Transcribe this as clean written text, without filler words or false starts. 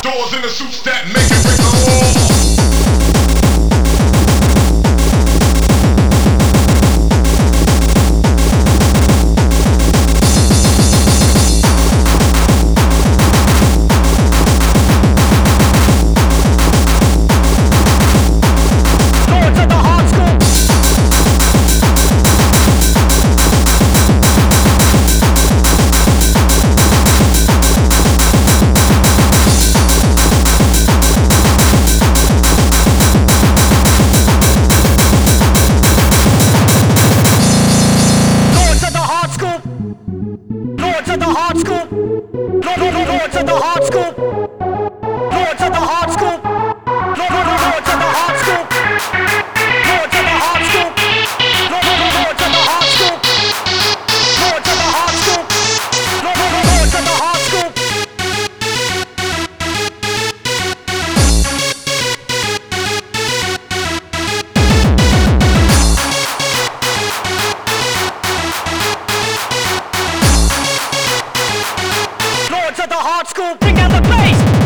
doors in the suits that make it break the law. Lords of the hard scoop. Lords of the hard scoop. Lords of the hard scoop. Lords of the hard scoop. Lords of the hard scoop. Lords of the hard scoop. Lords of the hard scoop. Lords of the hard scoop. Lords of the hard school, bring out the bass.